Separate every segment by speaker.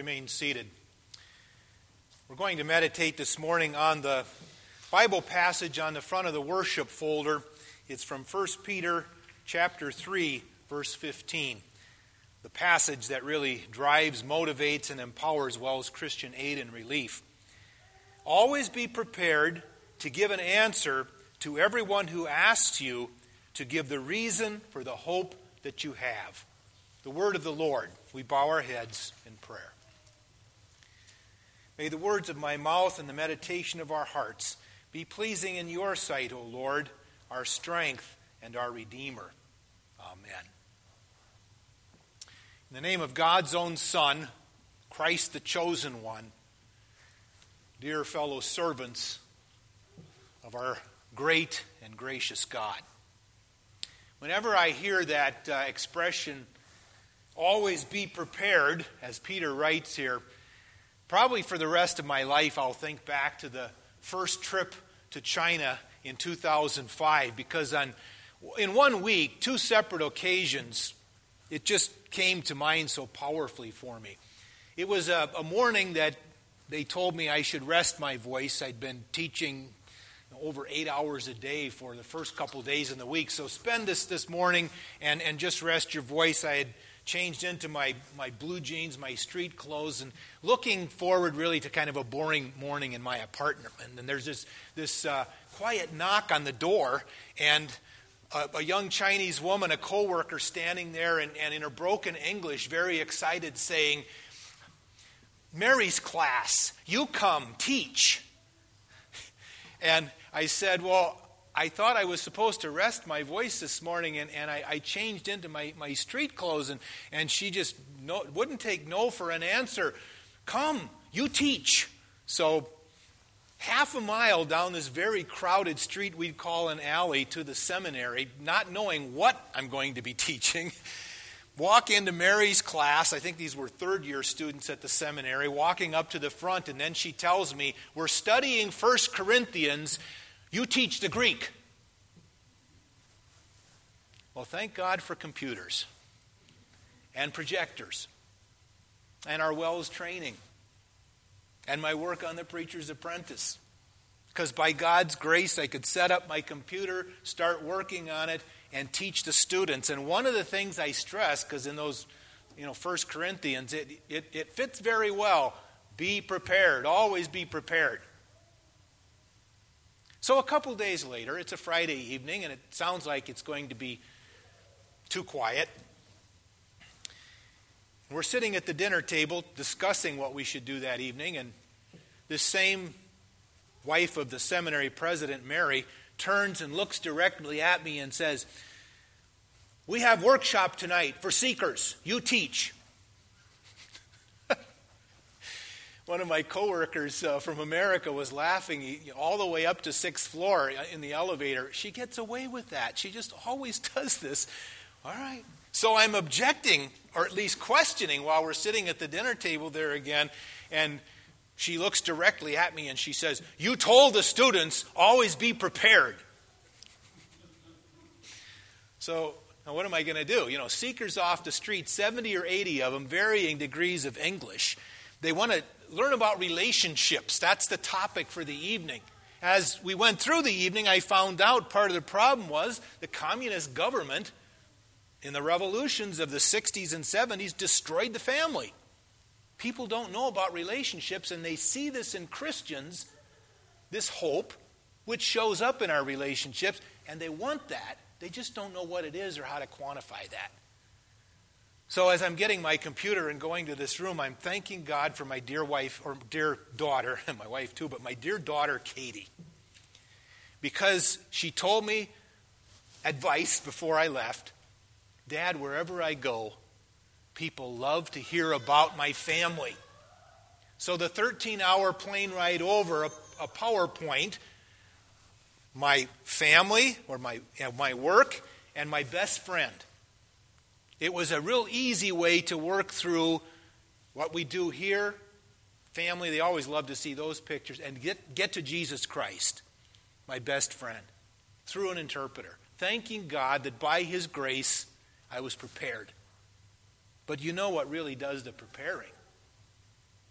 Speaker 1: remain seated. We're going to meditate this morning on the Bible passage on the front of the worship folder. It's from 1 Peter chapter 3, verse 15. The passage that really drives, motivates, and empowers well as Christian aid and relief. Always be prepared to give an answer to everyone who asks you to give the reason for the hope that you have. The word of the Lord. We bow our heads in prayer. May the words of my mouth and the meditation of our hearts be pleasing in your sight, O Lord, our strength and our Redeemer. Amen. In the name of God's own Son, Christ the chosen one, dear fellow servants of our great and gracious God. Whenever I hear that expression, always be prepared, as Peter writes here, probably for the rest of my life I'll think back to the first trip to China in 2005, because in 1 week, 2 separate occasions, it just came to mind so powerfully for me. It was a morning that they told me I should rest my voice. I'd been teaching over 8 hours a day for the first couple days in the week. So spend this morning and just rest your voice. I had changed into my blue jeans, my street clothes, and looking forward really to kind of a boring morning in my apartment. And there's this quiet knock on the door, and a young Chinese woman, a coworker, standing there and in her broken English, very excited, saying, "Mary's class, you come, teach." And I said, well, I thought I was supposed to rest my voice this morning, and I changed into my street clothes, and she just wouldn't take no for an answer. "Come, you teach." So half a mile down this very crowded street we'd call an alley to the seminary, not knowing what I'm going to be teaching, walk into Mary's class. I think these were third-year students at the seminary, walking up to the front, and then she tells me, "We're studying 1 Corinthians. You teach the Greek." Well, thank God for computers and projectors and our WELS training and my work on the Preacher's Apprentice. Because by God's grace, I could set up my computer, start working on it, and teach the students. And one of the things I stress, because in those 1 Corinthians, it fits very well. Be prepared. Always be prepared. So a couple days later, it's a Friday evening, and it sounds like it's going to be too quiet. We're sitting at the dinner table discussing what we should do that evening, and this same wife of the seminary president, Mary, turns and looks directly at me and says, "We have workshop tonight for seekers. You teach." One of my coworkers from America was laughing all the way up to 6th floor in the elevator. She gets away with that. She just always does this. All right. So I'm objecting, or at least questioning, while we're sitting at the dinner table there again. And she looks directly at me and she says, "You told the students, always be prepared." So now what am I going to do? Seekers off the street, 70 or 80 of them, varying degrees of English. They want to learn about relationships. That's the topic for the evening. As we went through the evening, I found out part of the problem was the communist government in the revolutions of the 60s and 70s destroyed the family. People don't know about relationships, and they see this in Christians, this hope, which shows up in our relationships, and they want that. They just don't know what it is or how to quantify that. So as I'm getting my computer and going to this room, I'm thanking God for my dear wife, or dear daughter, and my wife too, but my dear daughter, Katie. Because she told me advice before I left. "Dad, wherever I go, people love to hear about my family." So the 13-hour plane ride over, a PowerPoint, my family, or my work, and my best friend. It was a real easy way to work through what we do here. Family, they always love to see those pictures. And get to Jesus Christ, my best friend, through an interpreter. Thanking God that by His grace, I was prepared. But you know what really does the preparing?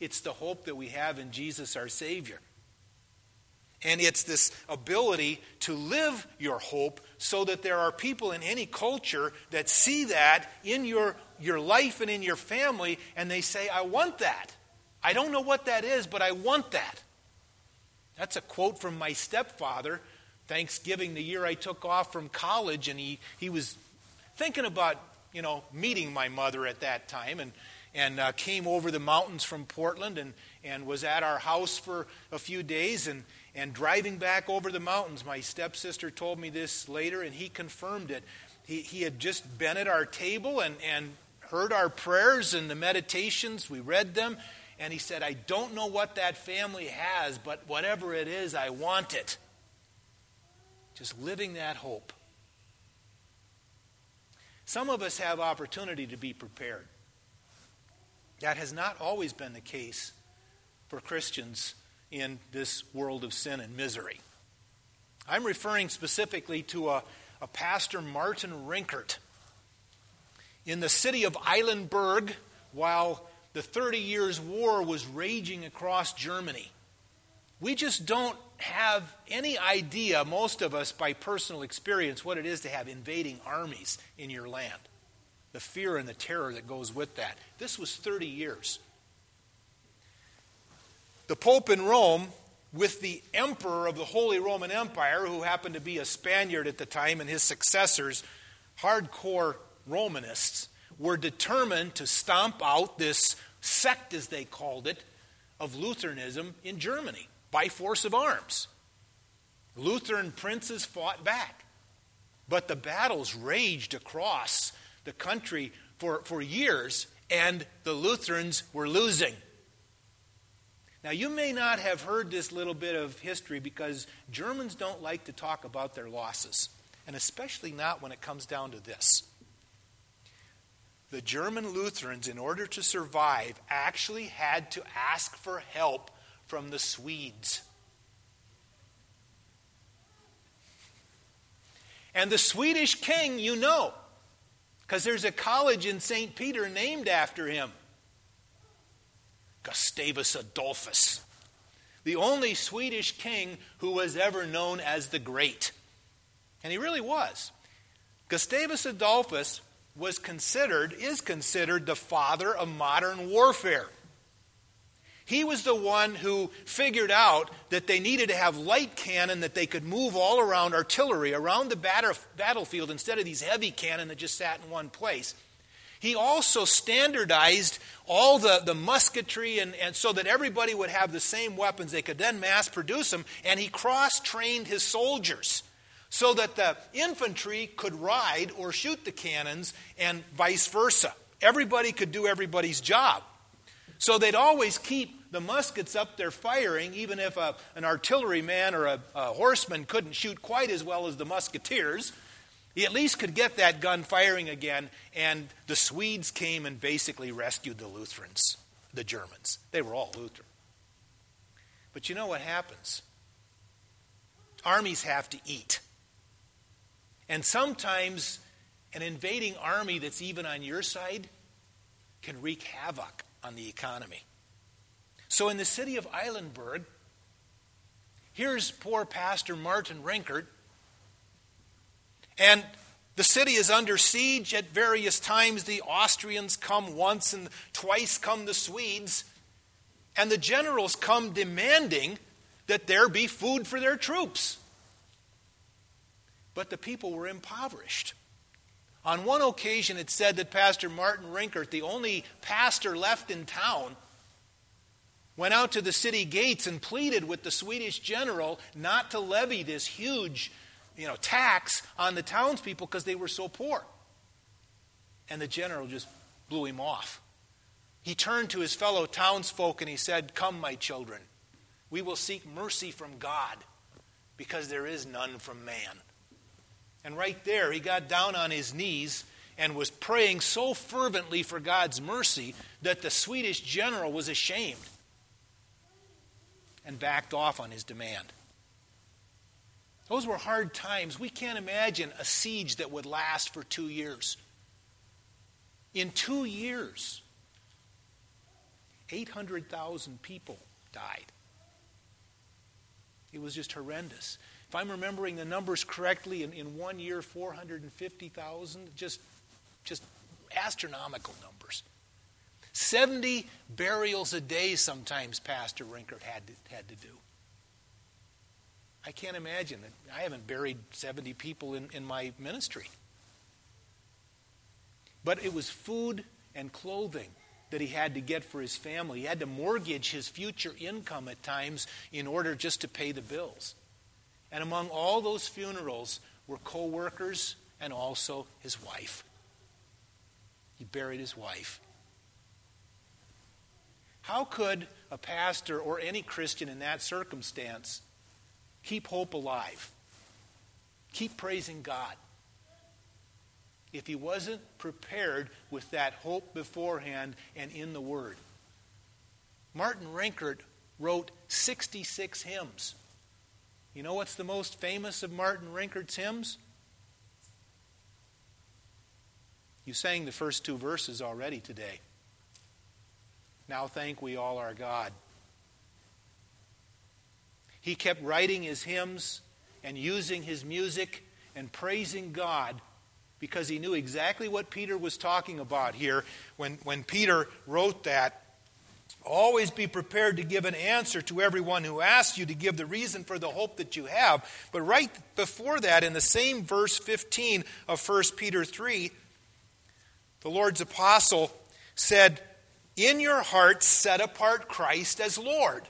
Speaker 1: It's the hope that we have in Jesus our Savior. And it's this ability to live your hope so that there are people in any culture that see that in your life and in your family, and they say, I want that. I don't know what that is, but I want that. That's a quote from my stepfather, Thanksgiving, the year I took off from college, and he was thinking about, meeting my mother at that time, and came over the mountains from Portland and was at our house for a few days, and driving back over the mountains, my stepsister told me this later, and he confirmed it. He had just been at our table and heard our prayers and the meditations. We read them, and he said, I don't know what that family has, but whatever it is, I want it. Just living that hope. Some of us have opportunity to be prepared. That has not always been the case for Christians in this world of sin and misery. I'm referring specifically to a pastor, Martin Rinkert. In the city of Eilenburg, while the 30 Years' War was raging across Germany, we just don't have any idea, most of us by personal experience, what it is to have invading armies in your land. The fear and the terror that goes with that. This was 30 years. The Pope in Rome, with the Emperor of the Holy Roman Empire, who happened to be a Spaniard at the time, and his successors, hardcore Romanists, were determined to stomp out this sect, as they called it, of Lutheranism in Germany by force of arms. Lutheran princes fought back, but the battles raged across the country for years, and the Lutherans were losing. Now, you may not have heard this little bit of history because Germans don't like to talk about their losses, and especially not when it comes down to this. The German Lutherans, in order to survive, actually had to ask for help from the Swedes. And the Swedish king, because there's a college in St. Peter named after him. Gustavus Adolphus, the only Swedish king who was ever known as the Great. And he really was. Gustavus Adolphus is considered the father of modern warfare. He was the one who figured out that they needed to have light cannon that they could move all around, artillery around the battlefield instead of these heavy cannon that just sat in one place. He also standardized all the musketry and so that everybody would have the same weapons. They could then mass produce them. And he cross-trained his soldiers so that the infantry could ride or shoot the cannons and vice versa. Everybody could do everybody's job. So they'd always keep the muskets up there firing, even if an artilleryman or a horseman couldn't shoot quite as well as the musketeers. He at least could get that gun firing again, and the Swedes came and basically rescued the Lutherans, the Germans. They were all Lutheran. But you know what happens? Armies have to eat. And sometimes an invading army that's even on your side can wreak havoc on the economy. So in the city of Eilenburg, here's poor Pastor Martin Rinkert. And the city is under siege at various times. The Austrians come once and twice come the Swedes. And the generals come demanding that there be food for their troops. But the people were impoverished. On one occasion it said that Pastor Martin Rinkert, the only pastor left in town, went out to the city gates and pleaded with the Swedish general not to levy this huge tax on the townspeople because they were so poor. And the general just blew him off. He turned to his fellow townsfolk and he said, "Come, my children, we will seek mercy from God because there is none from man." And right there, he got down on his knees and was praying so fervently for God's mercy that the Swedish general was ashamed and backed off on his demand. Those were hard times. We can't imagine a siege that would last for 2 years. In 2 years. 800,000 people died. It was just horrendous. If I'm remembering the numbers correctly, in 1 year, 450,000, just astronomical numbers. 70 burials a day sometimes Pastor Rinkert had to do. I can't imagine it. I haven't buried 70 people in my ministry. But it was food and clothing that he had to get for his family. He had to mortgage his future income at times in order just to pay the bills. And among all those funerals were co-workers and also his wife. He buried his wife. How could a pastor or any Christian in that circumstance keep hope alive? Keep praising God? If he wasn't prepared with that hope beforehand and in the Word. Martin Rinkert wrote 66 hymns. You know what's the most famous of Martin Rinkert's hymns? You sang the first two verses already today. Now thank we all our God. He kept writing his hymns and using his music and praising God because he knew exactly what Peter was talking about here when Peter wrote that. Always be prepared to give an answer to everyone who asks you, to give the reason for the hope that you have. But right before that, in the same verse 15 of 1 Peter 3, the Lord's apostle said, in your hearts set apart Christ as Lord.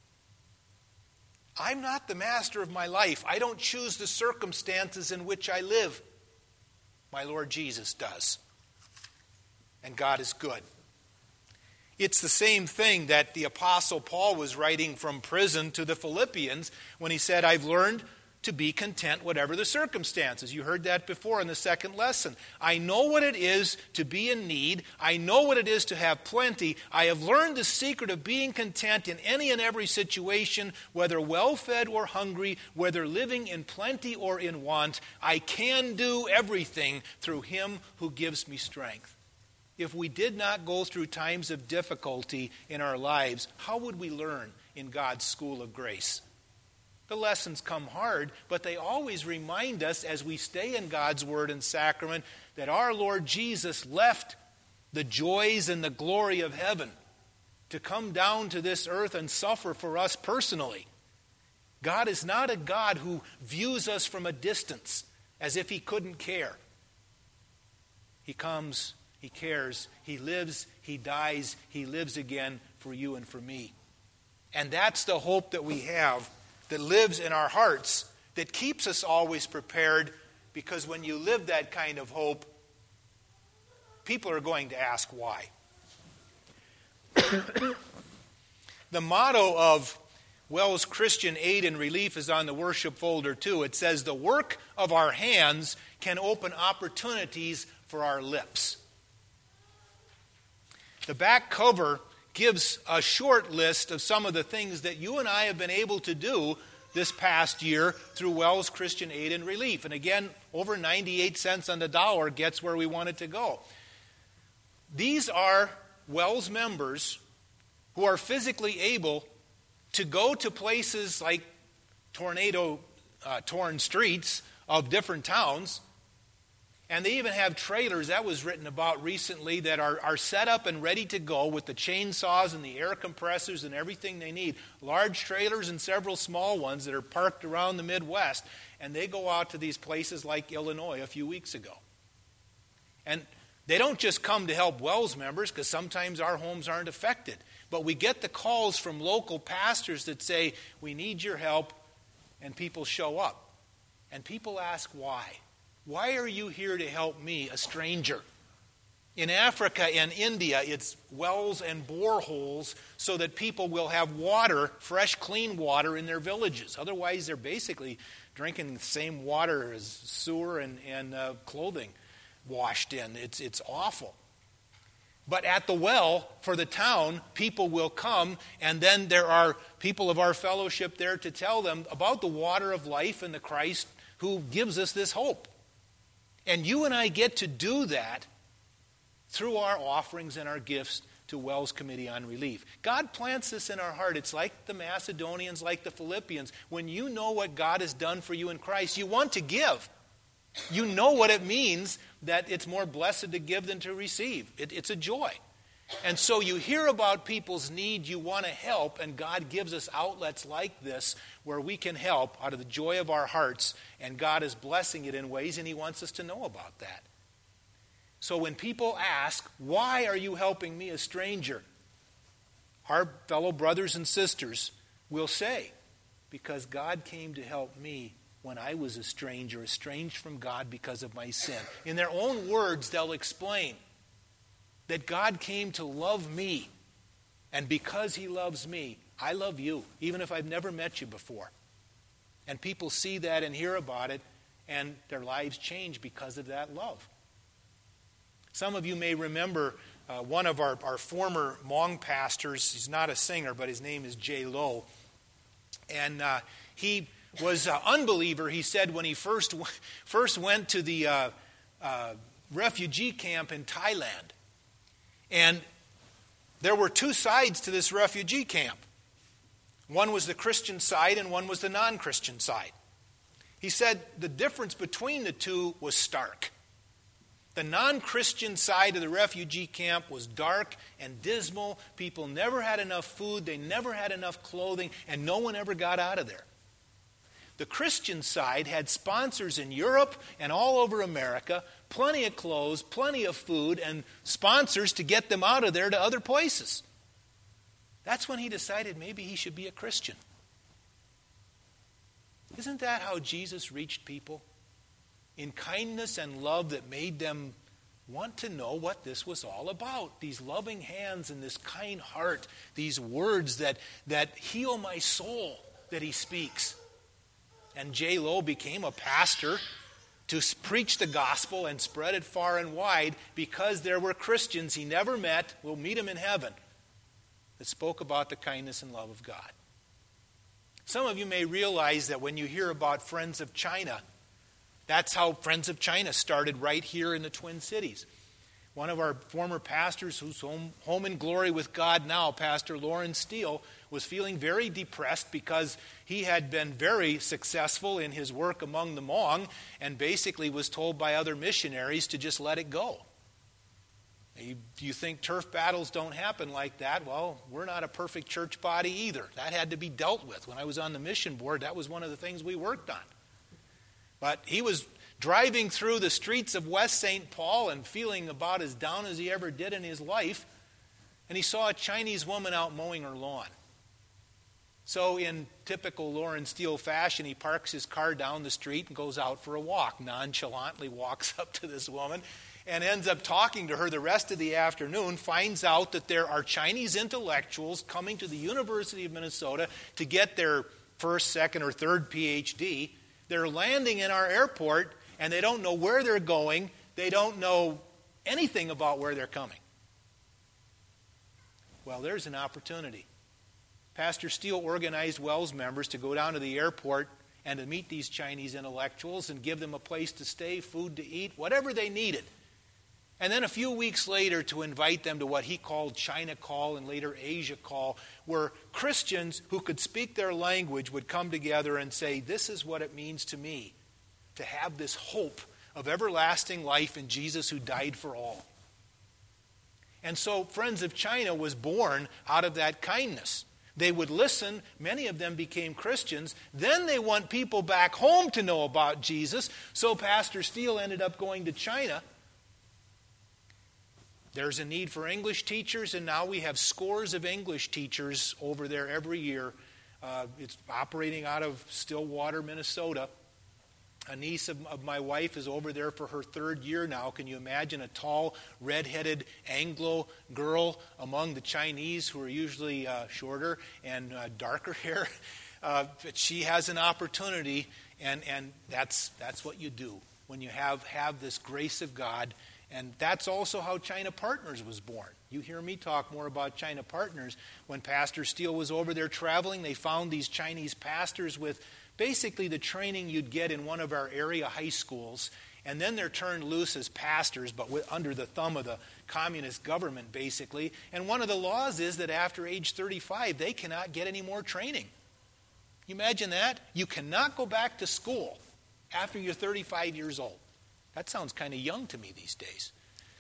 Speaker 1: I'm not the master of my life. I don't choose the circumstances in which I live. My Lord Jesus does. And God is good. It's the same thing that the Apostle Paul was writing from prison to the Philippians when he said, I've learned to be content whatever the circumstances. You heard that before in the second lesson. I know what it is to be in need. I know what it is to have plenty. I have learned the secret of being content in any and every situation, whether well-fed or hungry, whether living in plenty or in want. I can do everything through him who gives me strength. If we did not go through times of difficulty in our lives, how would we learn in God's school of grace? The lessons come hard, but they always remind us as we stay in God's Word and Sacrament that our Lord Jesus left the joys and the glory of heaven to come down to this earth and suffer for us personally. God is not a God who views us from a distance as if he couldn't care. He comes, he cares, he lives, he dies, he lives again for you and for me. And that's the hope that we have that lives in our hearts, that keeps us always prepared, because when you live that kind of hope, people are going to ask why. The motto of WELS Christian Aid and Relief is on the worship folder too. It says, the work of our hands can open opportunities for our lips. The back cover gives a short list of some of the things that you and I have been able to do this past year through WELS Christian Aid and Relief. And again, over 98 cents on the dollar gets where we want it to go. These are WELS members who are physically able to go to places like torn streets of different towns. And they even have trailers, that was written about recently, that are set up and ready to go with the chainsaws and the air compressors and everything they need. Large trailers and several small ones that are parked around the Midwest. And they go out to these places like Illinois a few weeks ago. And they don't just come to help WELS members, because sometimes our homes aren't affected. But we get the calls from local pastors that say, we need your help, and people show up. And people ask why. Why are you here to help me, a stranger? In Africa and India, it's wells and boreholes so that people will have water, fresh, clean water in their villages. Otherwise, they're basically drinking the same water as sewer and clothing washed in. It's awful. But at the well, for the town, people will come, and then there are people of our fellowship there to tell them about the water of life and the Christ who gives us this hope. And you and I get to do that through our offerings and our gifts to WELS Committee on Relief. God plants this in our heart. It's like the Macedonians, like the Philippians. When you know what God has done for you in Christ, you want to give. You know what it means that it's more blessed to give than to receive. It's a joy. And so you hear about people's need, you want to help, and God gives us outlets like this where we can help out of the joy of our hearts, and God is blessing it in ways, and He wants us to know about that. So when people ask, why are you helping me, a stranger? Our fellow brothers and sisters will say, because God came to help me when I was a stranger, estranged from God because of my sin. In their own words, they'll explain that God came to love me, and because He loves me, I love you, even if I've never met you before. And people see that and hear about it, and their lives change because of that love. Some of you may remember one of our former Hmong pastors. He's not a singer, but his name is Jay Lowe. And he was an unbeliever, he said, when he first went to the refugee camp in Thailand. And there were two sides to this refugee camp. One was the Christian side and one was the non-Christian side. He said the difference between the two was stark. The non-Christian side of the refugee camp was dark and dismal. People never had enough food, they never had enough clothing, and no one ever got out of there. The Christian side had sponsors in Europe and all over America, plenty of clothes, plenty of food, and sponsors to get them out of there to other places. That's when he decided maybe he should be a Christian. Isn't that how Jesus reached people? In kindness and love that made them want to know what this was all about. These loving hands and this kind heart, these words that heal my soul that he speaks. And Jay Lowe became a pastor to preach the gospel and spread it far and wide because there were Christians he never met, we'll meet him in heaven, that spoke about the kindness and love of God. Some of you may realize that when you hear about Friends of China, that's how Friends of China started right here in the Twin Cities. One of our former pastors who's home in glory with God now, Pastor Lawrence Steele, was feeling very depressed because he had been very successful in his work among the Hmong and basically was told by other missionaries to just let it go. You think turf battles don't happen like that? Well, we're not a perfect church body either. That had to be dealt with. When I was on the mission board, that was one of the things we worked on. But he was driving through the streets of West St. Paul and feeling about as down as he ever did in his life, and he saw a Chinese woman out mowing her lawn. So in typical Lawrence Steele fashion, he parks his car down the street and goes out for a walk, nonchalantly walks up to this woman and ends up talking to her the rest of the afternoon, finds out that there are Chinese intellectuals coming to the University of Minnesota to get their first, second, or third PhD. They're landing in our airport, and they don't know where they're going. They don't know anything about where they're coming. Well, there's an opportunity. Pastor Steele organized WELS members to go down to the airport and to meet these Chinese intellectuals and give them a place to stay, food to eat, whatever they needed. And then a few weeks later to invite them to what he called China Call and later Asia Call, where Christians who could speak their language would come together and say, this is what it means to me to have this hope of everlasting life in Jesus who died for all. And so Friends of China was born out of that kindness. They would listen. Many of them became Christians. Then they want people back home to know about Jesus. So Pastor Steele ended up going to China. There's a need for English teachers, and now we have scores of English teachers over there every year. It's operating out of Stillwater, Minnesota. A niece of my wife is over there for her third year now. Can you imagine a tall, red-headed Anglo girl among the Chinese who are usually shorter and darker hair? But she has an opportunity, and that's what you do when you have this grace of God. And that's also how China Partners was born. You hear me talk more about China Partners. When Pastor Steele was over there traveling, they found these Chinese pastors with basically the training you'd get in one of our area high schools. and then they're turned loose as pastors, but under the thumb of the communist government, basically. And one of the laws is that after age 35, they cannot get any more training. You imagine that? You cannot go back to school after you're 35 years old. That sounds kind of young to me these days.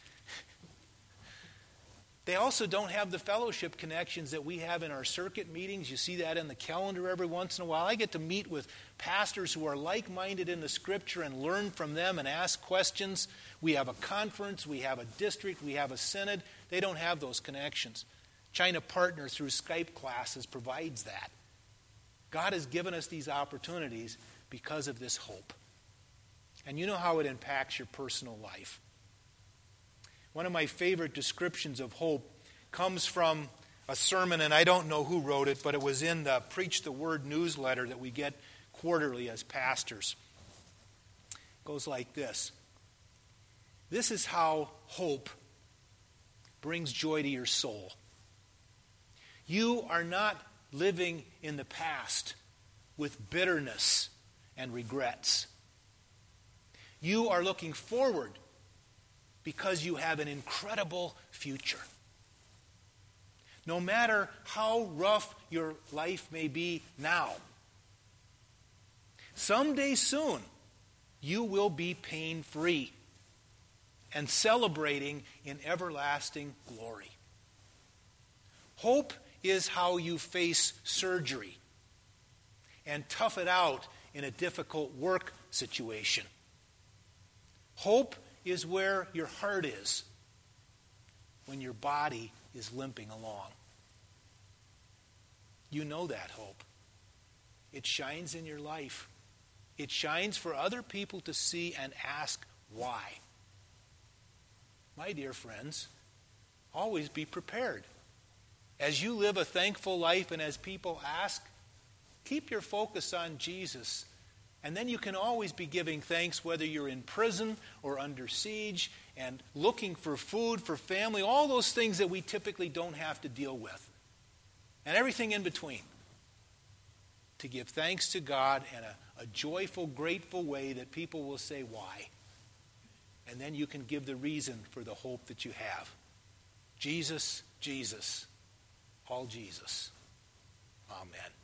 Speaker 1: They also don't have the fellowship connections that we have in our circuit meetings. You see that in the calendar every once in a while. I get to meet with pastors who are like-minded in the Scripture and learn from them and ask questions. We have a conference, we have a district, we have a synod. They don't have those connections. China Partner through Skype classes provides that. God has given us these opportunities because of this hope. And you know how it impacts your personal life. One of my favorite descriptions of hope comes from a sermon, and I don't know who wrote it, but it was in the Preach the Word newsletter that we get quarterly as pastors. It goes like this. This is how hope brings joy to your soul. You are not living in the past with bitterness and regrets. You are looking forward because you have an incredible future. No matter how rough your life may be now, someday soon you will be pain-free and celebrating in everlasting glory. Hope is how you face surgery and tough it out in a difficult work situation. Hope is where your heart is when your body is limping along. You know that hope. It shines in your life. It shines for other people to see and ask why. My dear friends, always be prepared. As you live a thankful life and as people ask, keep your focus on Jesus. And then you can always be giving thanks whether you're in prison or under siege and looking for food, for family, all those things that we typically don't have to deal with. And everything in between. To give thanks to God in a joyful, grateful way that people will say, why? And then you can give the reason for the hope that you have. Jesus, Jesus, all Jesus. Amen.